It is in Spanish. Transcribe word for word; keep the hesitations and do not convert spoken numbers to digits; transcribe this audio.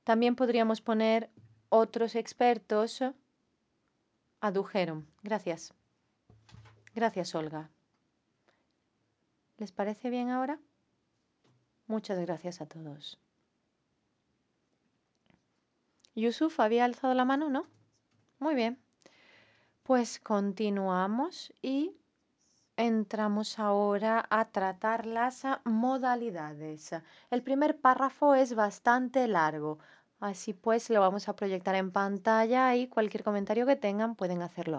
También podríamos poner otros expertos adujeron. Gracias. Gracias, Olga. ¿Les parece bien ahora? Muchas gracias a todos. Yusuf había alzado la mano, ¿no? Muy bien. Pues continuamos y entramos ahora a tratar las modalidades. El primer párrafo es bastante largo, así pues lo vamos a proyectar en pantalla y cualquier comentario que tengan pueden hacerlo